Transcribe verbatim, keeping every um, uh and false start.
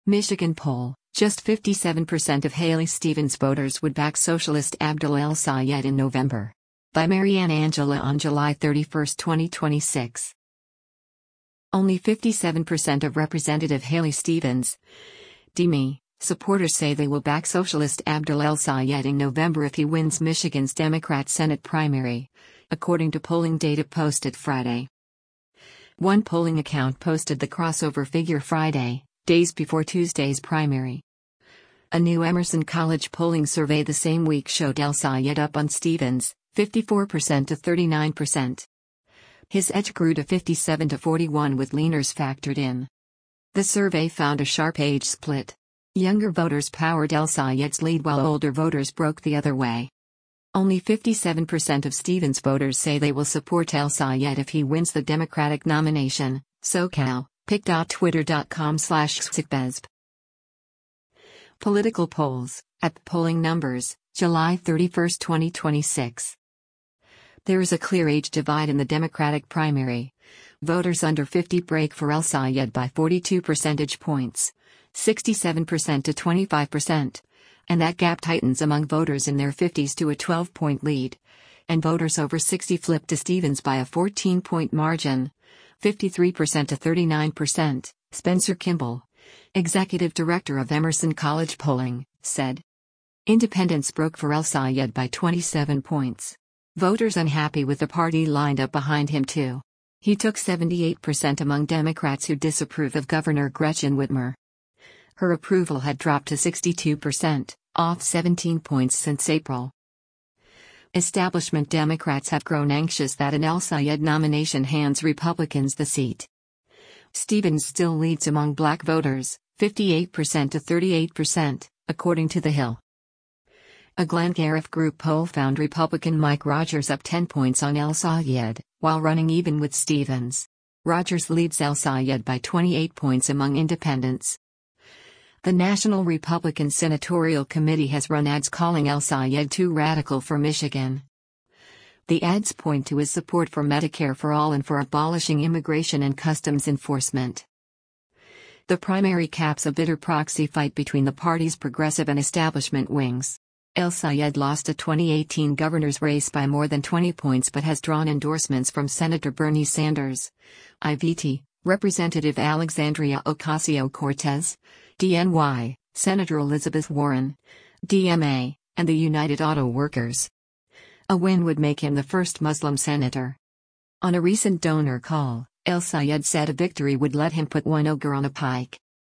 Michigan poll, just fifty-seven percent of Haley Stevens voters would back socialist Abdel El-Sayed in November. By Marianne Angela on July thirty-first, twenty twenty-six. Only fifty-seven percent of Representative Haley Stevens, D M I, supporters say they will back socialist Abdel El-Sayed in November if he wins Michigan's Democrat Senate primary, according to polling data posted Friday. One polling account posted the crossover figure Friday, days before Tuesday's primary. A new Emerson College polling survey the same week showed El-Sayed up on Stevens, fifty-four percent to thirty-nine percent. His edge grew to fifty-seven to forty-one with leaners factored in. The survey found a sharp age split. Younger voters powered El-Sayed's lead while older voters broke the other way. Only fifty-seven percent of Stevens voters say they will support El-Sayed if he wins the Democratic nomination, SoCal, pic dot twitter dot com slash xcbezb. Political polls, at the polling numbers, July thirty-first, twenty twenty-six. There is a clear age divide in the Democratic primary. Voters under fifty break for El-Sayed by forty-two percentage points, sixty-seven percent to twenty-five percent, and that gap tightens among voters in their fifties to a twelve-point lead, and voters over sixty flip to Stevens by a fourteen-point margin, fifty-three percent to thirty-nine percent, Spencer Kimball, executive director of Emerson College Polling, said. Independents broke for El-Sayed by twenty-seven points. Voters unhappy with the party lined up behind him too. He took seventy-eight percent among Democrats who disapprove of Governor Gretchen Whitmer. Her approval had dropped to sixty-two percent, off seventeen points since April. Establishment Democrats have grown anxious that an El-Sayed nomination hands Republicans the seat. Stevens still leads among black voters, fifty-eight percent to thirty-eight percent, according to The Hill. A Glengarriff Group poll found Republican Mike Rogers up ten points on El-Sayed, while running even with Stevens. Rogers leads El-Sayed by twenty-eight points among independents. The National Republican Senatorial Committee has run ads calling El-Sayed too radical for Michigan. The ads point to his support for Medicare for all and for abolishing immigration and customs enforcement. The primary caps a bitter proxy fight between the party's progressive and establishment wings. El-Sayed lost a twenty eighteen governor's race by more than twenty points but has drawn endorsements from Senator Bernie Sanders, I V T, Representative Alexandria Ocasio-Cortez, D N Y, Senator Elizabeth Warren, D M A, and the United Auto Workers. A win would make him the first Muslim senator. On a recent donor call, El-Sayed said a victory would let him put one ogre on a pike.